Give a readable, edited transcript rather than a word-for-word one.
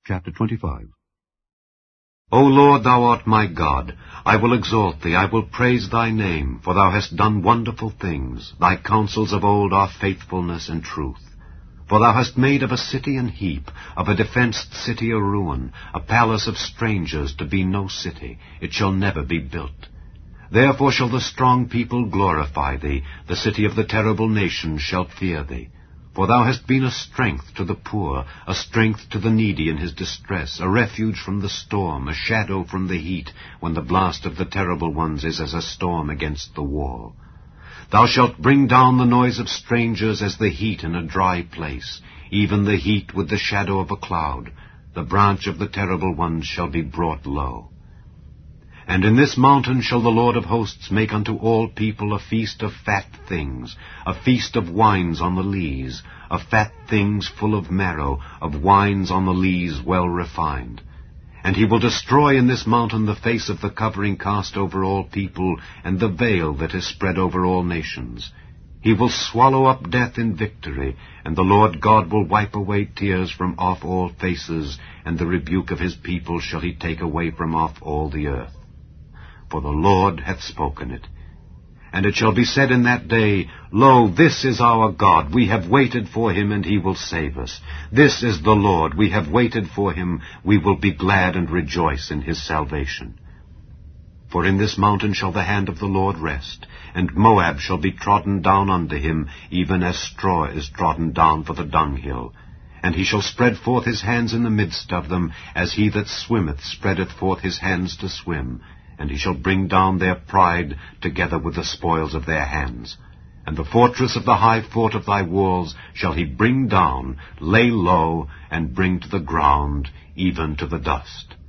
Chapter 25. O Lord, thou art my God. I will exalt thee, I will praise thy name, for thou hast done wonderful things. Thy counsels of old are faithfulness and truth. For thou hast made of a city an heap, of a defenced city a ruin, a palace of strangers to be no city. It shall never be built. Therefore shall the strong people glorify thee, the city of the terrible nations shall fear thee. For thou hast been a strength to the poor, a strength to the needy in his distress, a refuge from the storm, a shadow from the heat, when the blast of the terrible ones is as a storm against the wall. Thou shalt bring down the noise of strangers as the heat in a dry place, even the heat with the shadow of a cloud. The branch of the terrible ones shall be brought low. And in this mountain shall the Lord of hosts make unto all people a feast of fat things, a feast of wines on the lees, of fat things full of marrow, of wines on the lees well refined. And he will destroy in this mountain the face of the covering cast over all people, and the veil that is spread over all nations. He will swallow up death in victory, and the Lord God will wipe away tears from off all faces, and the rebuke of his people shall he take away from off all the earth. For the Lord hath spoken it. And it shall be said in that day, Lo, this is our God, we have waited for him, and he will save us. This is the Lord, we have waited for him, we will be glad and rejoice in his salvation. For in this mountain shall the hand of the Lord rest, and Moab shall be trodden down under him, even as straw is trodden down for the dunghill. And he shall spread forth his hands in the midst of them, as he that swimmeth spreadeth forth his hands to swim. And he shall bring down their pride together with the spoils of their hands. And the fortress of the high fort of thy walls shall he bring down, lay low, and bring to the ground, even to the dust.